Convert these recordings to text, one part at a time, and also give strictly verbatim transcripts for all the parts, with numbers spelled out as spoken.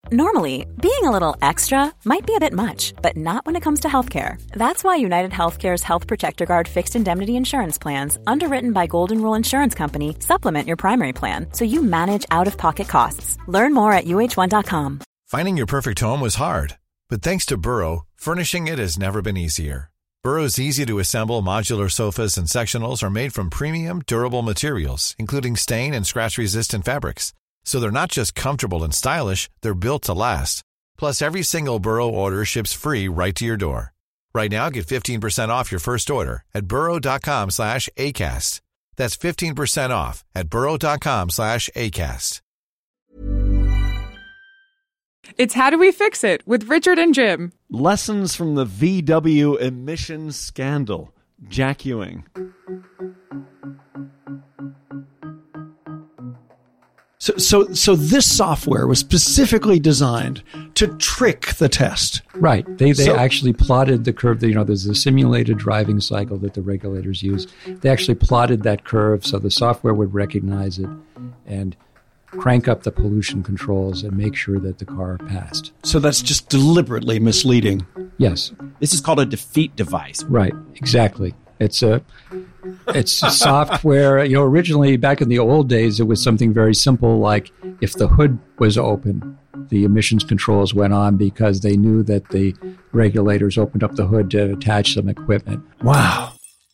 Normally, being a little extra might be a bit much, but not when it comes to healthcare. That's why United Healthcare's Health Protector Guard fixed indemnity insurance plans, underwritten by Golden Rule Insurance Company, supplement your primary plan so you manage out-of-pocket costs. Learn more at U H one dot com. Finding your perfect home was hard, but thanks to Burrow, furnishing it has never been easier. Burrow's easy-to-assemble modular sofas and sectionals are made from premium, durable materials, including stain and scratch-resistant fabrics. So they're not just comfortable and stylish, they're built to last. Plus, every single Burrow order ships free right to your door. Right now, get fifteen percent off your first order at burrow.com slash ACAST. That's fifteen percent off at burrow.com slash ACAST. It's How Do We Fix It with Richard and Jim. Lessons from the V W emissions scandal. Jack Ewing. So, so, so this software was specifically designed to trick the test. Right. They they So- actually plotted the curve. You know, there's a simulated driving cycle that the regulators use. They actually plotted that curve so the software would recognize it and crank up the pollution controls and make sure that the car passed. So that's just deliberately misleading. Yes. This is called a defeat device. Right. Exactly. It's a it's software. You know, originally back in the old days, it was something very simple, like if the hood was open, the emissions controls went on because they knew that the regulators opened up the hood to attach some equipment. Wow.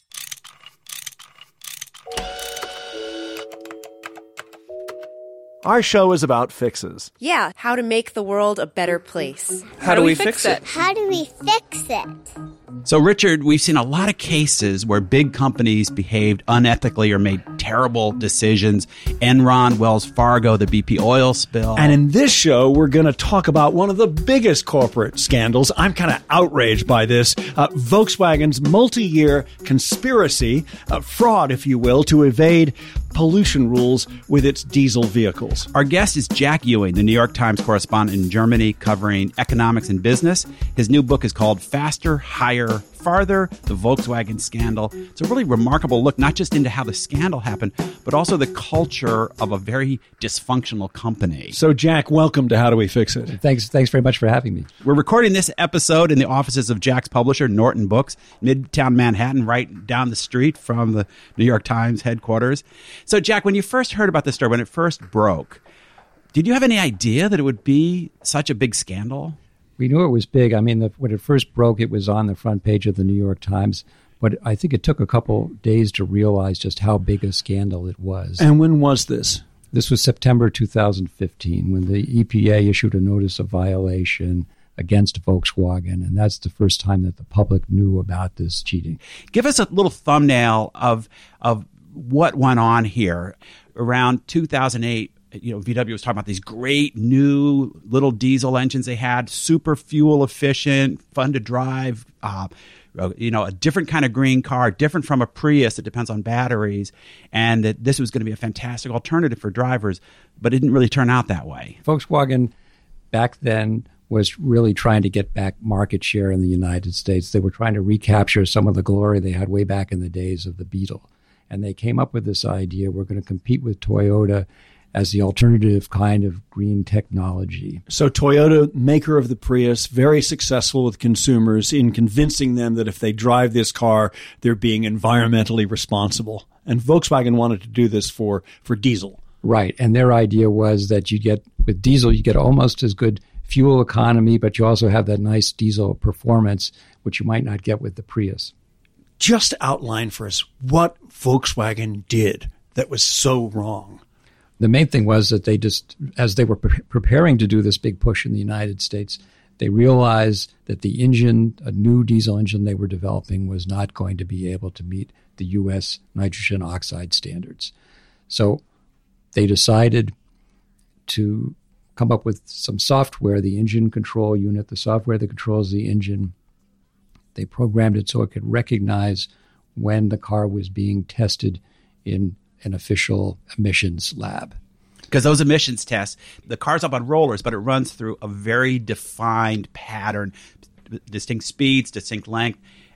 Our show is about fixes. Yeah, how to make the world a better place. How, do we fix it? How do we fix it? So, Richard, we've seen a lot of cases where big companies behaved unethically or made terrible decisions. Enron, Wells Fargo, the B P oil spill. And in this show, we're going to talk about one of the biggest corporate scandals. I'm kind of outraged by this. Uh, Volkswagen's multi-year conspiracy, uh, fraud, if you will, to evade pollution rules with its diesel vehicles. Our guest is Jack Ewing, the New York Times correspondent in Germany covering economics and business. His new book is called Faster, Higher, Farther, The Volkswagen Scandal. It's a really remarkable look, not just into how the scandal happened, but also the culture of a very dysfunctional company. So, Jack, welcome to How Do We Fix It? Thanks, thanks very much for having me. We're recording this episode in the offices of Jack's publisher, Norton Books, Midtown Manhattan, right down the street from the New York Times headquarters. So, Jack, when you first heard about this story, when it first broke, did you have any idea that it would be such a big scandal? We knew it was big. I mean, the, when it first broke, it was on the front page of the New York Times. But I think it took a couple days to realize just how big a scandal it was. And when was this? This was September two thousand fifteen, when the E P A issued a notice of violation against Volkswagen. And that's the first time that the public knew about this cheating. Give us a little thumbnail of of what went on here. Around two thousand eight, you know, V W was talking about these great new little diesel engines they had, super fuel efficient, fun to drive, uh, you know, a different kind of green car, different from a Prius that depends on batteries, and that this was going to be a fantastic alternative for drivers, but it didn't really turn out that way. Volkswagen back then was really trying to get back market share in the United States. They were trying to recapture some of the glory they had way back in the days of the Beetle. And they came up with this idea, we're going to compete with Toyota as the alternative kind of green technology. So Toyota, maker of the Prius, very successful with consumers in convincing them that if they drive this car, they're being environmentally responsible. And Volkswagen wanted to do this for, for diesel. Right. And their idea was that you get, with diesel, you get almost as good fuel economy, but you also have that nice diesel performance, which you might not get with the Prius. Just outline for us what Volkswagen did that was so wrong. The main thing was that they just, as they were pre- preparing to do this big push in the United States, they realized that the engine, a new diesel engine they were developing, was not going to be able to meet the U S nitrogen oxide standards. So they decided to come up with some software, the engine control unit, the software that controls the engine. They programmed it so it could recognize when the car was being tested in an official emissions lab. Because those emissions tests, the car's up on rollers, but it runs through a very defined pattern, distinct speeds, distinct length.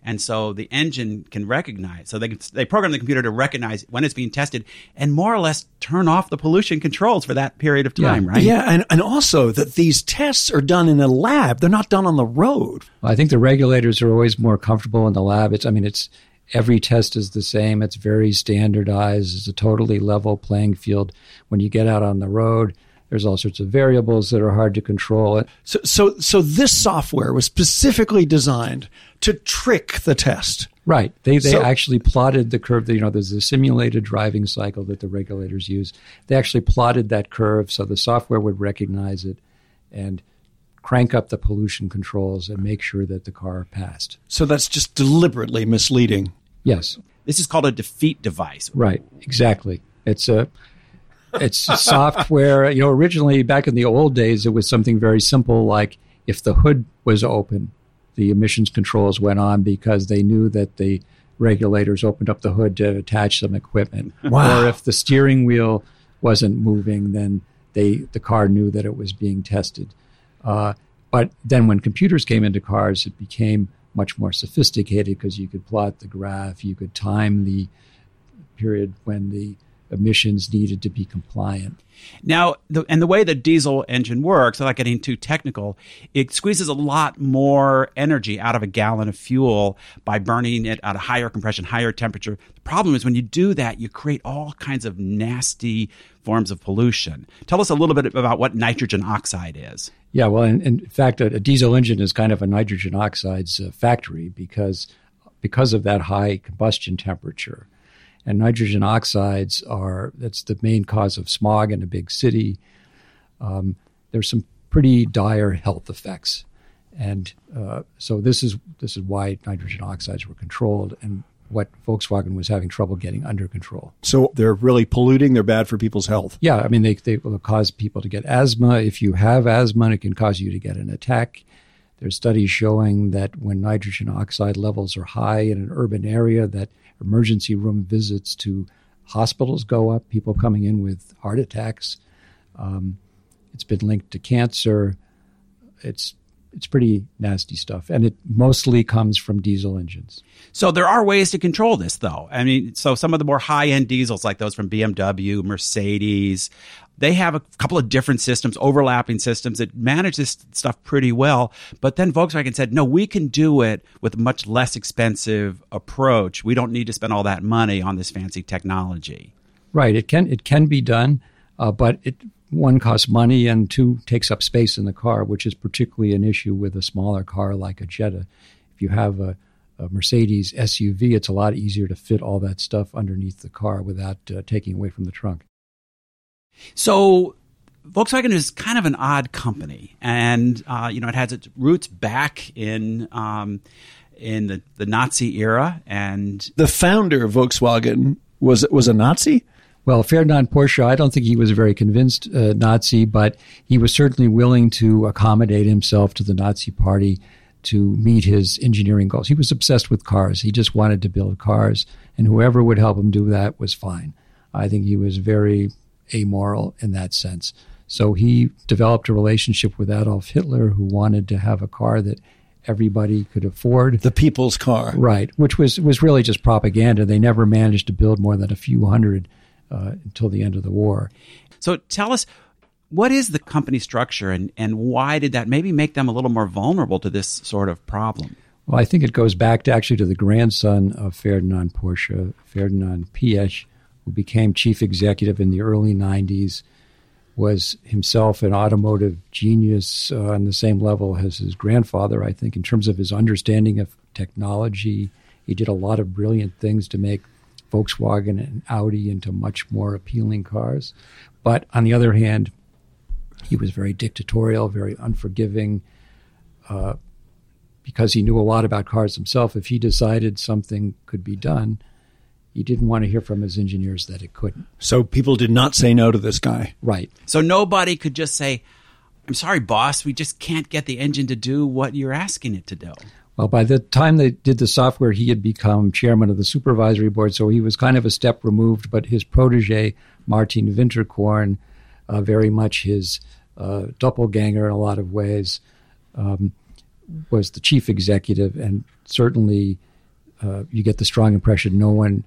And so the engine can recognize, so they can, they program the computer to recognize when it's being tested and more or less turn off the pollution controls for that period of time, Yeah. right? Yeah, and, and also that these tests are done in a lab. They're not done on the road. Well, I think the regulators are always more comfortable in the lab. It's, I mean, it's every test is the same. It's very standardized. It's a totally level playing field. When you get out on the road, there's all sorts of variables that are hard to control. So, so, so this software was specifically designed to trick the test. Right. They they So- actually plotted the curve. You know, there's a simulated driving cycle that the regulators use. They actually plotted that curve so the software would recognize it and crank up the pollution controls and make sure that the car passed. So that's just deliberately misleading. Yes. This is called a defeat device. Right. Exactly. It's a it's software. You know, originally back in the old days, it was something very simple, like if the hood was open, the emissions controls went on because they knew that the regulators opened up the hood to attach some equipment. Wow. Or if the steering wheel wasn't moving, then they the car knew that it was being tested. Uh, but then when computers came into cars, it became much more sophisticated because you could plot the graph, you could time the period when the emissions needed to be compliant. Now, the, and the way the diesel engine works, without getting too technical, it squeezes a lot more energy out of a gallon of fuel by burning it at a higher compression, higher temperature. The problem is when you do that, you create all kinds of nasty forms of pollution. Tell us a little bit about what nitrogen oxide is. Yeah, well, in, in fact, a, a diesel engine is kind of a nitrogen oxides uh, factory because because of that high combustion temperature. And nitrogen oxides are, that's the main cause of smog in a big city. Um, there's some pretty dire health effects. And uh, so this is this is why nitrogen oxides were controlled and what Volkswagen was having trouble getting under control. So they're really polluting. They're bad for people's health. Yeah, I mean, they, they will cause people to get asthma. If you have asthma, it can cause you to get an attack. There's studies showing that when nitrogen oxide levels are high in an urban area, that emergency room visits to hospitals go up, people coming in with heart attacks. Um, it's been linked to cancer. It's it's pretty nasty stuff. And it mostly comes from diesel engines. So there are ways to control this, though. I mean, so some of the more high-end diesels, like those from B M W, Mercedes, they have a couple of different systems, overlapping systems that manage this stuff pretty well. But then Volkswagen said, no, we can do it with a much less expensive approach. We don't need to spend all that money on this fancy technology. Right. It can it can be done, uh, but it one costs money and two takes up space in the car, which is particularly an issue with a smaller car like a Jetta. If you have a, a Mercedes S U V, it's a lot easier to fit all that stuff underneath the car without uh, taking away from the trunk. So Volkswagen is kind of an odd company, and uh, you know it has its roots back in um, in the, the Nazi era, and The founder of Volkswagen was was a Nazi? Well, Ferdinand Porsche, I don't think he was a very convinced uh, Nazi, but he was certainly willing to accommodate himself to the Nazi party to meet his engineering goals. He was obsessed with cars. He just wanted to build cars, and whoever would help him do that was fine. I think he was very amoral in that sense. So he developed a relationship with Adolf Hitler, who wanted to have a car that everybody could afford. The people's car. Right, which was, was really just propaganda. They never managed to build more than a few hundred uh, until the end of the war. so tell us, what is the company structure, and, and why did that maybe make them a little more vulnerable to this sort of problem? Well, I think it goes back to actually to the grandson of Ferdinand Porsche, Ferdinand Piëch, who became chief executive in the early nineties, was himself an automotive genius uh, on the same level as his grandfather, I think, in terms of his understanding of technology. He did a lot of brilliant things to make Volkswagen and Audi into much more appealing cars. But on the other hand, he was very dictatorial, very unforgiving, uh, because he knew a lot about cars himself. If he decided something could be done, he didn't want to hear from his engineers that it couldn't. So people did not say no to this guy. Right. So nobody could just say, I'm sorry, boss, we just can't get the engine to do what you're asking it to do. Well, by the time they did the software, he had become chairman of the supervisory board, so he was kind of a step removed. But his protege, Martin Winterkorn, uh, very much his uh, doppelganger in a lot of ways, um, was the chief executive and certainly uh, you get the strong impression no one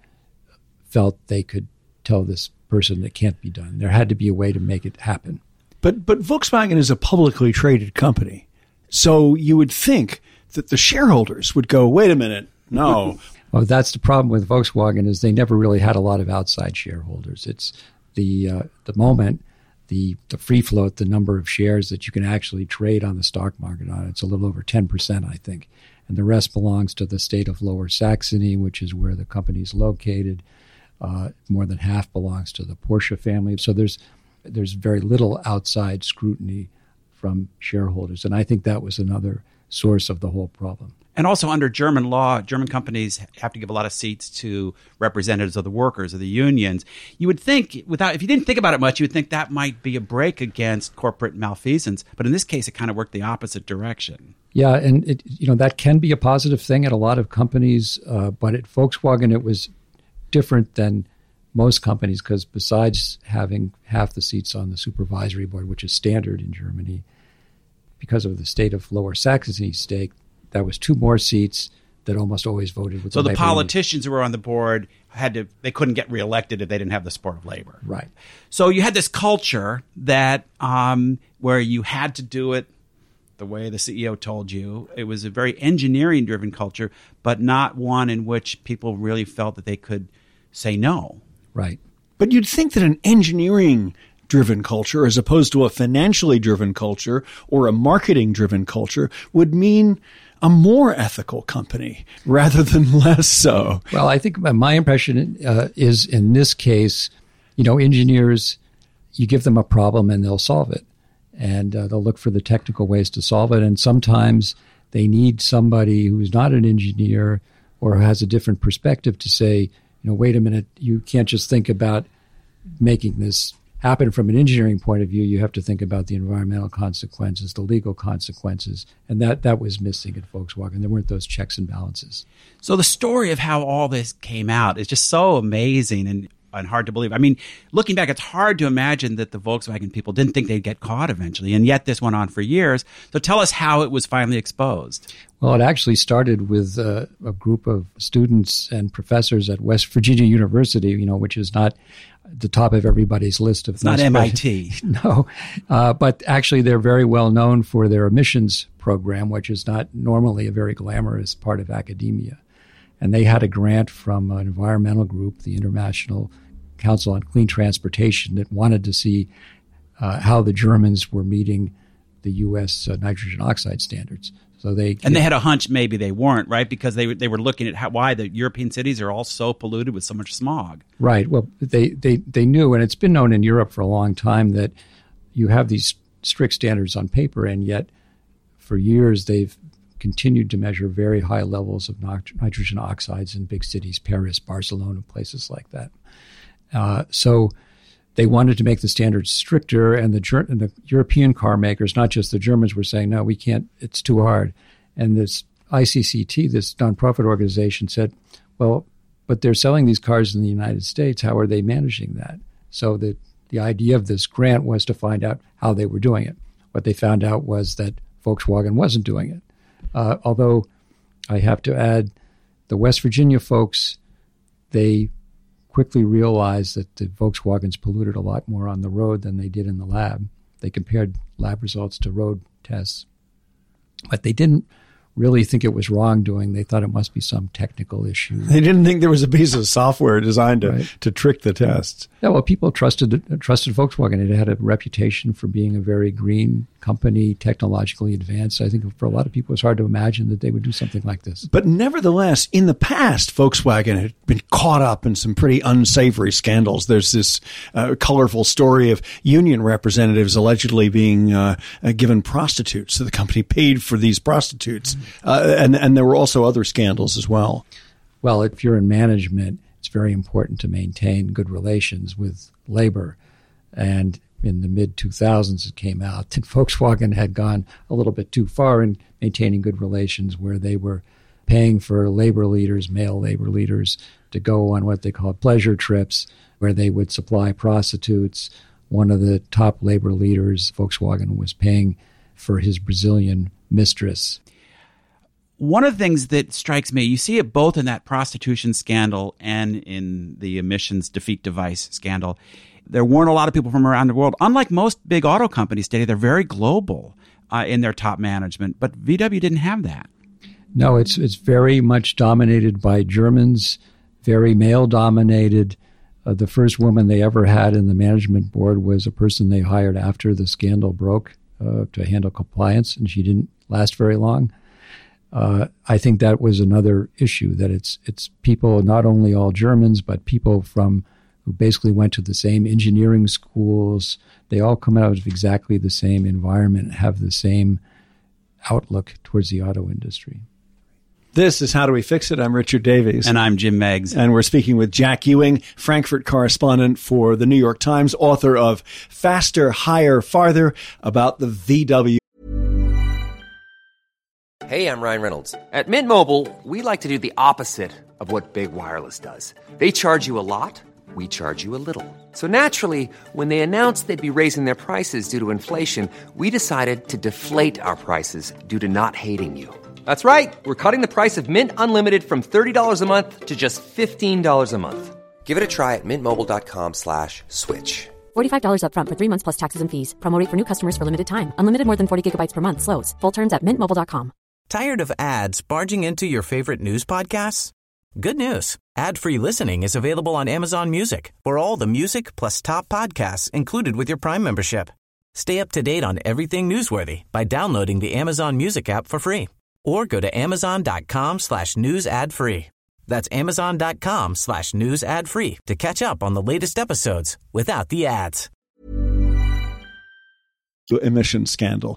felt they could tell this person it can't be done. There had to be a way to make it happen. But but Volkswagen is a publicly traded company, so you would think that the shareholders would go, wait a minute, no. Well, that's the problem with Volkswagen is they never really had a lot of outside shareholders. It's the uh, the moment, the the free float, the number of shares that you can actually trade on the stock market on. It's a little over ten percent, I think. And the rest belongs to the state of Lower Saxony, which is where the company is located. Uh, more than half belongs to the Porsche family. So there's there's very little outside scrutiny from shareholders. And I think that was another source of the whole problem. And also under German law, German companies have to give a lot of seats to representatives of the workers, of the unions. You would think, without if you didn't think about it much, you would think that might be a break against corporate malfeasance. But in this case, it kind of worked the opposite direction. Yeah, and it, you know that can be a positive thing at a lot of companies. Uh, but at Volkswagen, it was different than most companies because besides having half the seats on the supervisory board, which is standard in Germany, because of the state of Lower Saxony stake, that was two more seats that almost always voted with so the the labor politicians who were on the board had to they couldn't get reelected if they didn't have the support of labor. Right. So you had this culture that um, where you had to do it the way the C E O told you. It was a very engineering driven culture, but not one in which people really felt that they could say no. Right. But you'd think that an engineering driven culture as opposed to a financially driven culture or a marketing driven culture would mean a more ethical company rather than less so. Well, I think my impression uh, is in this case, you know, engineers, you give them a problem and they'll solve it. And uh, they'll look for the technical ways to solve it. And sometimes they need somebody who's not an engineer or has a different perspective to say, you know, wait a minute, you can't just think about making this happen from an engineering point of view. You have to think about the environmental consequences, the legal consequences. And that, that was missing at Volkswagen. There weren't those checks and balances. So the story of how all this came out is just so amazing and, and hard to believe. I mean, looking back, it's hard to imagine that the Volkswagen people didn't think they'd get caught eventually. And yet this went on for years. So tell us how it was finally exposed. Well, it actually started with uh, a group of students and professors at West Virginia University, you know, which is not the top of everybody's list of It's not M I T. No, uh, but actually they're very well known for their emissions program, which is not normally a very glamorous part of academia. And they had a grant from an environmental group, the International Council on Clean Transportation, that wanted to see uh, how the Germans were meeting the U S uh, nitrogen oxide standards. So they and they had a hunch maybe they weren't, right? Because they they were looking at how, why the European cities are all so polluted with so much smog. Right. Well, they, they, they knew, and it's been known in Europe for a long time, that you have these strict standards on paper, and yet for years they've continued to measure very high levels of nit- nitrogen oxides in big cities, Paris, Barcelona, places like that. Uh, so they wanted to make the standards stricter, and the, and the European car makers, not just the Germans, were saying, no, we can't, it's too hard. And this I C C T, this nonprofit organization, said, well, but they're selling these cars in the United States. How are they managing that? So the, the idea of this grant was to find out how they were doing it. What they found out was that Volkswagen wasn't doing it. Uh, although I have to add, the West Virginia folks, they quickly realized that the Volkswagens polluted a lot more on the road than they did in the lab. They compared lab results to road tests. But they didn't really think it was wrongdoing. They thought it must be some technical issue. They didn't think there was a piece of software designed to, Right. to trick the tests. Yeah, well, people trusted trusted Volkswagen. It had a reputation for being a very green company, technologically advanced. I think for a lot of people, it's hard to imagine that they would do something like this. But nevertheless, in the past, Volkswagen had been caught up in some pretty unsavory scandals. There's this uh, colorful story of union representatives allegedly being uh, uh, given prostitutes. So the company paid for these prostitutes. Uh, and, and there were also other scandals as well. Well, if you're in management, it's very important to maintain good relations with labor. And in the mid two thousands, it came out that Volkswagen had gone a little bit too far in maintaining good relations, where they were paying for labor leaders, male labor leaders, to go on what they called pleasure trips, where they would supply prostitutes. One of the top labor leaders, Volkswagen, was paying for his Brazilian mistress. One of the things that strikes me, you see it both in that prostitution scandal and in the emissions defeat device scandal. There weren't a lot of people from around the world. Unlike most big auto companies today, they're very global uh, in their top management. But V W didn't have that. No, it's it's very much dominated by Germans, very male-dominated. Uh, the first woman they ever had in the management board was a person they hired after the scandal broke uh, to handle compliance, and she didn't last very long. Uh, I think that was another issue, that it's it's people, not only all Germans, but people from who basically went to the same engineering schools. They all come out of exactly the same environment, have the same outlook towards the auto industry. This is How Do We Fix It? I'm Richard Davies. And I'm Jim Meggs. And we're speaking with Jack Ewing, Frankfurt correspondent for the New York Times, author of Faster, Higher, Farther, about the V W. Hey, I'm Ryan Reynolds. At Mint Mobile, we like to do the opposite of what Big Wireless does. They charge you a lot, we charge you a little. So naturally, when they announced they'd be raising their prices due to inflation, we decided to deflate our prices due to not hating you. That's right. We're cutting the price of Mint Unlimited from thirty dollars a month to just fifteen dollars a month. Give it a try at mintmobile.com slash switch. forty-five dollars up front for three months plus taxes and fees. Promo rate for new customers for limited time. Unlimited more than forty gigabytes per month slows. Full terms at mint mobile dot com. Tired of ads barging into your favorite news podcasts? Good news. Ad-free listening is available on Amazon Music for all the music plus top podcasts included with your Prime membership. Stay up to date on everything newsworthy by downloading the Amazon Music app for free. Or go to amazon.com slash news ad free. That's amazon.com slash news ad free to catch up on the latest episodes without the ads. The emission scandal.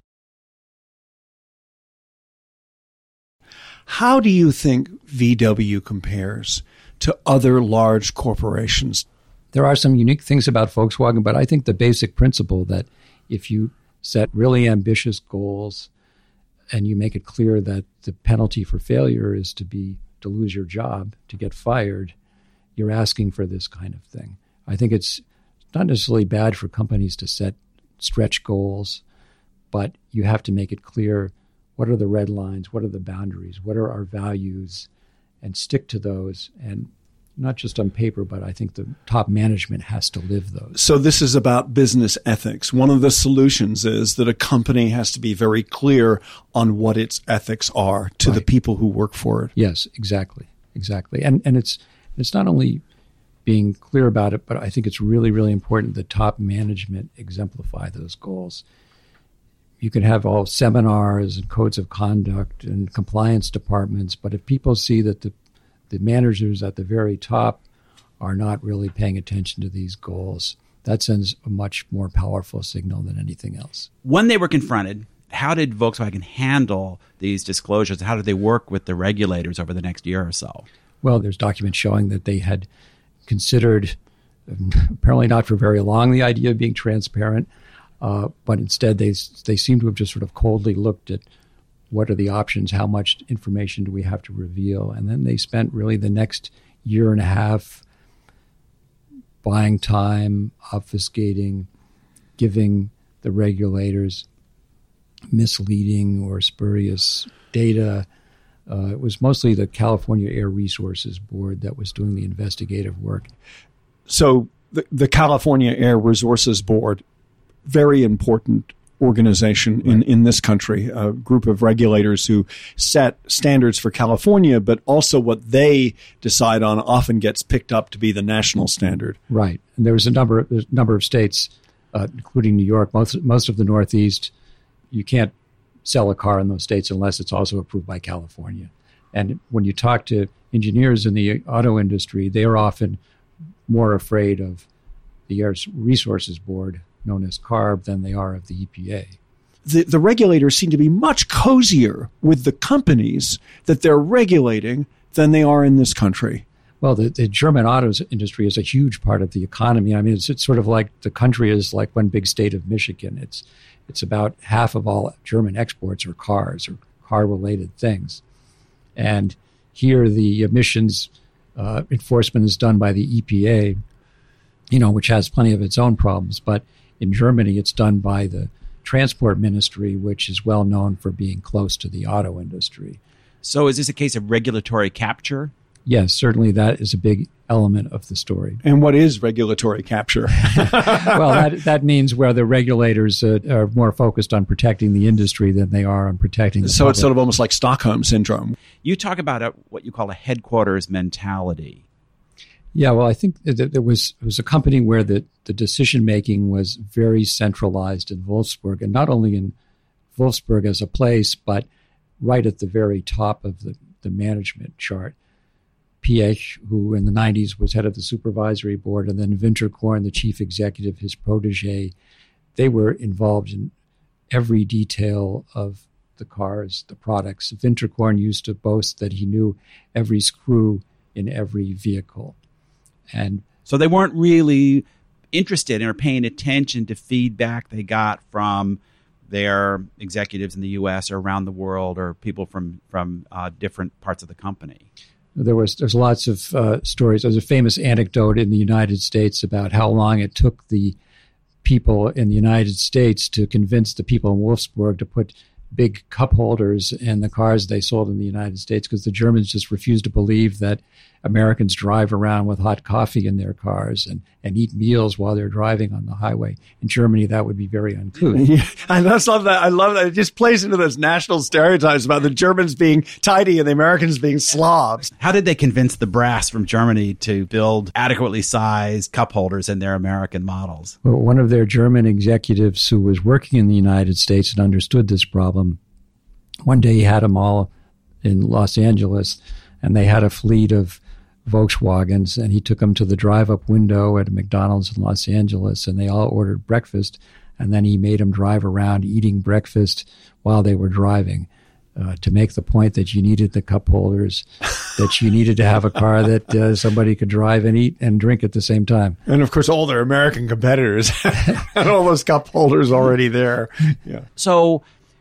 How do you think V W compares to other large corporations? There are some unique things about Volkswagen, but I think the basic principle that if you set really ambitious goals and you make it clear that the penalty for failure is to be to lose your job, to get fired, you're asking for this kind of thing. I think it's not necessarily bad for companies to set stretch goals, but you have to make it clear what are the red lines, what are the boundaries, what are our values, and stick to those. And not just on paper, but I think the top management has to live those. So this is about business ethics. One of the solutions is that a company has to be very clear on what its ethics are to right. the people who work for it. Yes, exactly, exactly. And and it's it's not only being clear about it, but I think it's really, really important that top management exemplify those goals. You can have all seminars and codes of conduct and compliance departments, but if people see that the the managers at the very top are not really paying attention to these goals, that sends a much more powerful signal than anything else. When they were confronted, how did Volkswagen handle these disclosures? How did they work with the regulators over the next year or so? Well, there's documents showing that they had considered, apparently not for very long, the idea of being transparent, uh, but instead they they seem to have just sort of coldly looked at what are the options, how much information do we have to reveal, and then they spent really the next year and a half buying time, obfuscating, giving the regulators misleading or spurious data. Uh, it was mostly the California Air Resources Board that was doing the investigative work. So the, the California Air Resources Board, very important organization in, in this country, a group of regulators who set standards for California, but also what they decide on often gets picked up to be the national standard. Right. And there was a number of, a number of states, uh, including New York, most, most of the Northeast, you can't sell a car in those states unless it's also approved by California. And when you talk to engineers in the auto industry, they are often more afraid of the Air Resources Board, known as CARB, than they are of the E P A. The, the regulators seem to be much cozier with the companies that they're regulating than they are in this country. Well, the, the German auto industry is a huge part of the economy. I mean, it's, it's sort of like the country is like one big state of Michigan. It's it's about half of all German exports are cars or car-related things. And here the emissions uh, enforcement is done by the E P A, you know, which has plenty of its own problems. But in Germany, it's done by the Transport Ministry, which is well known for being close to the auto industry. So is this a case of regulatory capture? Yes, certainly that is a big element of the story. And what is regulatory capture? Well, that that means where the regulators uh, are more focused on protecting the industry than they are on protecting the So public. it's sort of almost like Stockholm Syndrome. You talk about a, what you call a headquarters mentality. Yeah, well, I think that there was it was a company where the, the decision-making was very centralized in Wolfsburg, and not only in Wolfsburg as a place, but right at the very top of the, the management chart. Piech, who in the nineties was head of the supervisory board, and then Winterkorn, the chief executive, his protege, they were involved in every detail of the cars, the products. Winterkorn used to boast that he knew every screw in every vehicle. And so they weren't really interested in or paying attention to feedback they got from their executives in the U S or around the world, or people from, from uh, different parts of the company. There was there's lots of uh, stories. There's a famous anecdote in the United States about how long it took the people in the United States to convince the people in Wolfsburg to put big cup holders in the cars they sold in the United States, because the Germans just refused to believe that Americans drive around with hot coffee in their cars and, and eat meals while they're driving on the highway. In Germany, that would be very uncouth. Yeah, I just love that. I love that. It just plays into those national stereotypes about the Germans being tidy and the Americans being slobs. How did they convince the brass from Germany to build adequately sized cup holders in their American models? Well, one of their German executives who was working in the United States and understood this problem, one day he had them all in Los Angeles, and they had a fleet of Volkswagens, and he took them to the drive-up window at a McDonald's in Los Angeles, and they all ordered breakfast, and then he made them drive around eating breakfast while they were driving, uh, to make the point that you needed the cup holders, that you needed to have a car that uh, somebody could drive and eat and drink at the same time. And, of course, all their American competitors had all those cup holders already there. Yeah. So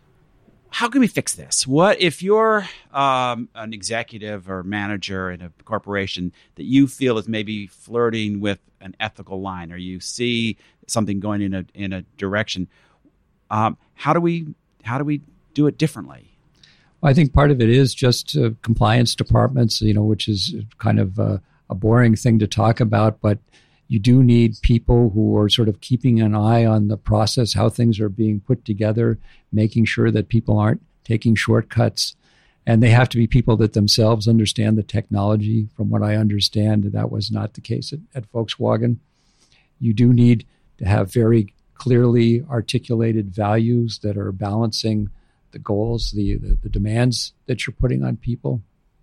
how can we fix this? What if you're um, an executive or manager in a corporation that you feel is maybe flirting with an ethical line, or you see something going in a in a direction? Um, how do we how do we do it differently? Well, I think part of it is just uh, compliance departments, you know, which is kind of uh, a boring thing to talk about, but you do need people who are sort of keeping an eye on the process, how things are being put together, making sure that people aren't taking shortcuts. And they have to be people that themselves understand the technology. From what I understand, that was not the case at, at Volkswagen. You do need to have very clearly articulated values that are balancing the goals, the, the, the demands that you're putting on people.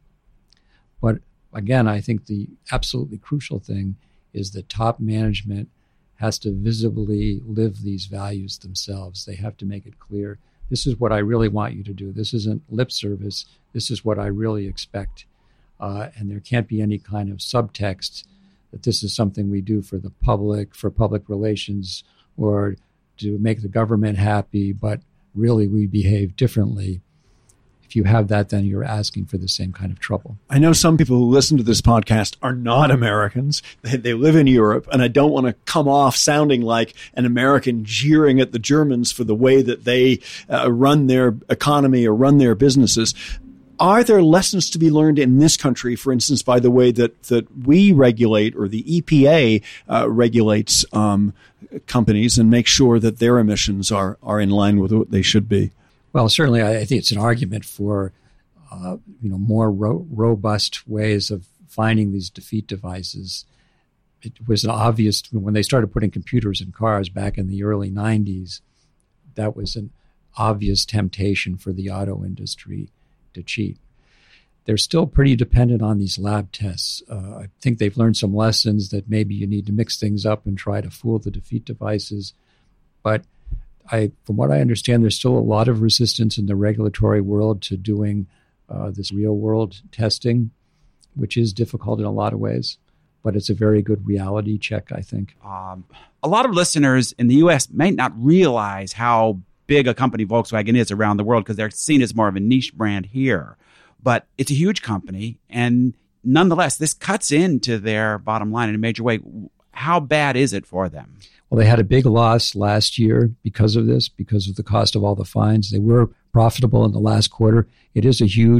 But again, I think the absolutely crucial thing is that top management has to visibly live these values themselves. They have to make it clear, this is what I really want you to do. This isn't lip service. This is what I really expect. Uh, and there can't be any kind of subtext that this is something we do for the public, for public relations, or to make the government happy, but really we behave differently. If you have that, then you're asking for the same kind of trouble. I know some people who listen to this podcast are not Americans. They, they live in Europe, and I don't want to come off sounding like an American jeering at the Germans for the way that they uh, run their economy or run their businesses. Are there lessons to be learned in this country, for instance, by the way that, that we regulate, or the E P A uh, regulates um, companies and make sure that their emissions are, are in line with what they should be? Well, certainly, I think it's an argument for, uh, you know, more ro- robust ways of finding these defeat devices. It was an obvious when they started putting computers in cars back in the early nineties. That was an obvious temptation for the auto industry to cheat. They're still pretty dependent on these lab tests. Uh, I think they've learned some lessons that maybe you need to mix things up and try to fool the defeat devices, but I, from what I understand, there's still a lot of resistance in the regulatory world to doing uh, this real-world testing, which is difficult in a lot of ways, but it's a very good reality check, I think. Um, a lot of listeners in the U S may not realize how big a company Volkswagen is around the world, because they're seen as more of a niche brand here. But it's a huge company, and nonetheless, this cuts into their bottom line in a major way. How bad is it for them? Well, they had a big loss last year because of this, because of the cost of all the fines. They were profitable in the last quarter. It is a huge,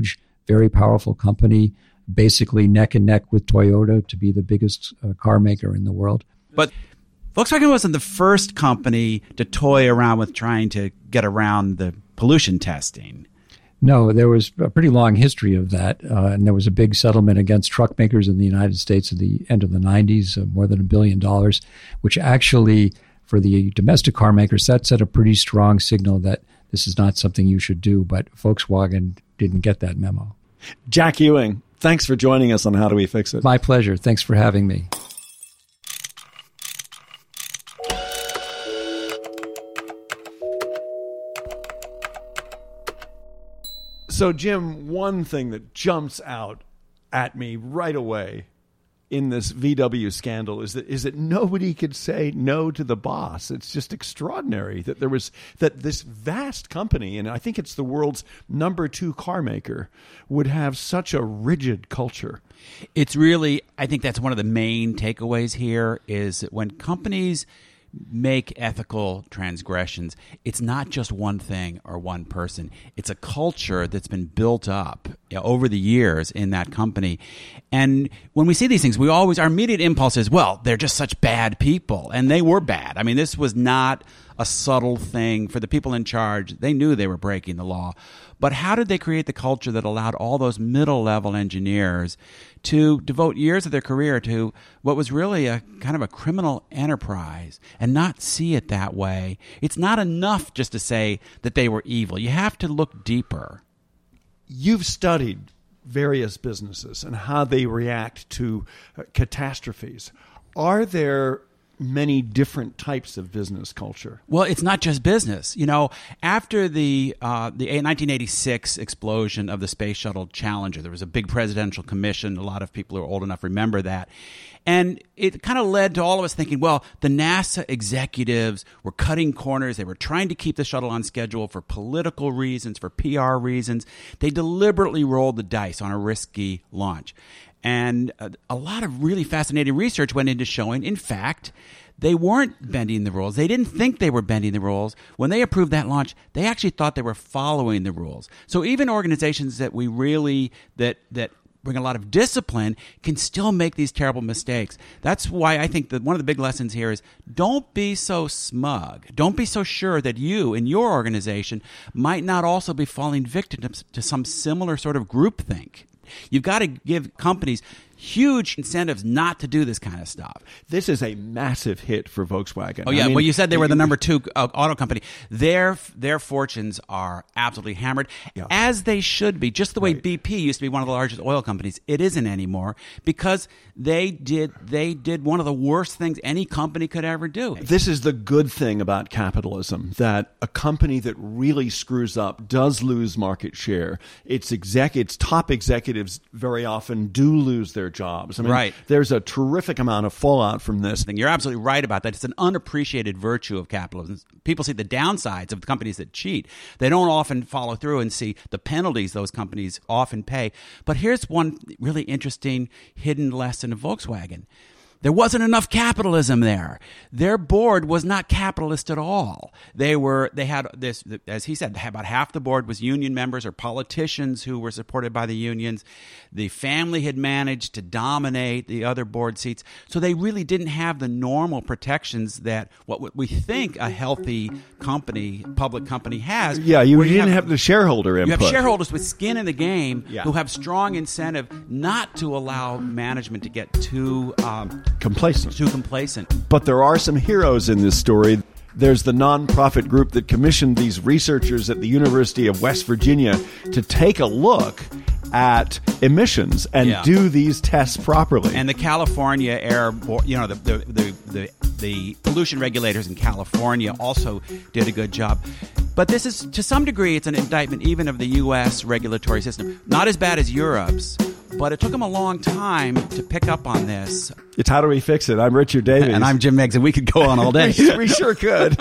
very powerful company, basically neck and neck with Toyota to be the biggest uh, car maker in the world. But Volkswagen wasn't the first company to toy around with trying to get around the pollution testing. No, there was a pretty long history of that, uh, and there was a big settlement against truck makers in the United States at the end of the nineties, uh, more than a billion dollars, which actually, for the domestic car makers, that set a pretty strong signal that this is not something you should do, but Volkswagen didn't get that memo. Jack Ewing, thanks for joining us on How Do We Fix It? My pleasure. Thanks for having me. So, Jim, one thing that jumps out at me right away in this V W scandal is that is that nobody could say no to the boss. It's just extraordinary that there was that this vast company, and I think it's the world's number two car maker, would have such a rigid culture. It's really, I think that's one of the main takeaways here is that when companies make ethical transgressions, it's not just one thing or one person. It's a culture that's been built up you know, over the years in that company. And when we see these things, we always, our immediate impulse is, well, they're just such bad people. And they were bad. I mean, this was not a subtle thing for the people in charge. They knew they were breaking the law. But how did they create the culture that allowed all those middle-level engineers to devote years of their career to what was really a kind of a criminal enterprise and not see it that way? It's not enough just to say that they were evil. You have to look deeper. You've studied various businesses and how they react to uh, catastrophes. Are there many different types of business culture? Well, it's not just business. You know, after the uh, the nineteen eighty-six explosion of the Space Shuttle Challenger, there was a big presidential commission. A lot of people who are old enough remember that. And it kind of led to all of us thinking, well, the NASA executives were cutting corners. They were trying to keep the shuttle on schedule for political reasons, for P R reasons. They deliberately rolled the dice on a risky launch. And a, a lot of really fascinating research went into showing, in fact, they weren't bending the rules. They didn't think they were bending the rules. When they approved that launch, they actually thought they were following the rules. So even organizations that we really, that that bring a lot of discipline can still make these terrible mistakes. That's why I think that one of the big lessons here is don't be so smug. Don't be so sure that you in your organization might not also be falling victim to some similar sort of groupthink. You've got to give companies huge incentives not to do this kind of stuff. This is a massive hit for Volkswagen. Oh, yeah. I mean, well, you said they were the number two uh, auto company. Their their fortunes are absolutely hammered, yeah. as they should be. Just the way right. B P used to be one of the largest oil companies. It isn't anymore because they did they did one of the worst things any company could ever do. This is the good thing about capitalism, that a company that really screws up does lose market share. Its exec, its top executives very often do lose their jobs. I mean, right. There's a terrific amount of fallout from this. You're absolutely right about that. It's an unappreciated virtue of capitalism. People see the downsides of the companies that cheat. They don't often follow through and see the penalties those companies often pay. But here's one really interesting hidden lesson of Volkswagen. There wasn't enough capitalism there. Their board was not capitalist at all. They were, they had this, as he said, about half the board was union members or politicians who were supported by the unions. The family had managed to dominate the other board seats. So they really didn't have the normal protections that what we think a healthy company, public company has. Yeah, you didn't you have, have the shareholder input. You have shareholders with skin in the game yeah. who have strong incentive not to allow management to get too um, complacent. Too complacent. But there are some heroes in this story. There's the nonprofit group that commissioned these researchers at the University of West Virginia to take a look at emissions and yeah. do these tests properly. And the California Air Board, you know, the the, the the the pollution regulators in California also did a good job. But this is, to some degree, it's an indictment even of the U S regulatory system. Not as bad as Europe's, but it took them a long time to pick up on this. It's How Do We Fix It? I'm Richard Davies. And I'm Jim Meigs, and we could go on all day. we, we sure could.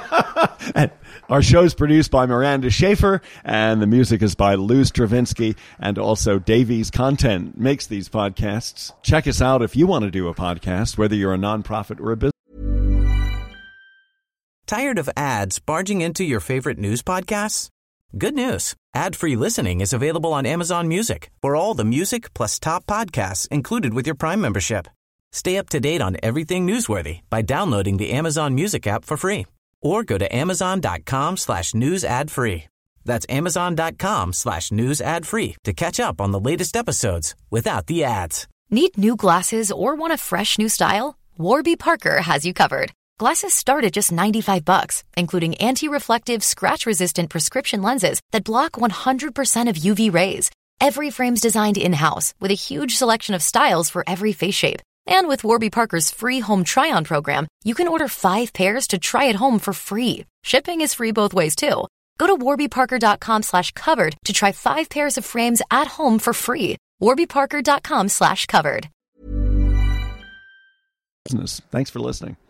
And our show's produced by Miranda Schaefer, and the music is by Lou Stravinsky, and also Davies Content makes these podcasts. Check us out if you want to do a podcast, whether you're a nonprofit or a business. Tired of ads barging into your favorite news podcasts? Good news. Ad-free listening is available on Amazon Music for all the music plus top podcasts included with your Prime membership. Stay up to date on everything newsworthy by downloading the Amazon Music app for free or go to amazon.com slash news ad free. That's amazon.com slash news ad free to catch up on the latest episodes without the ads. Need new glasses or want a fresh new style? Warby Parker has you covered. Glasses start at just ninety-five bucks, including anti-reflective, scratch-resistant prescription lenses that block one hundred percent of U V rays. Every frame's designed in-house with a huge selection of styles for every face shape. And with Warby Parker's free home try-on program, you can order five pairs to try at home for free. Shipping is free both ways, too. Go to warbyparker.com slash covered to try five pairs of frames at home for free. warbyparker.com slash covered. Thanks for listening.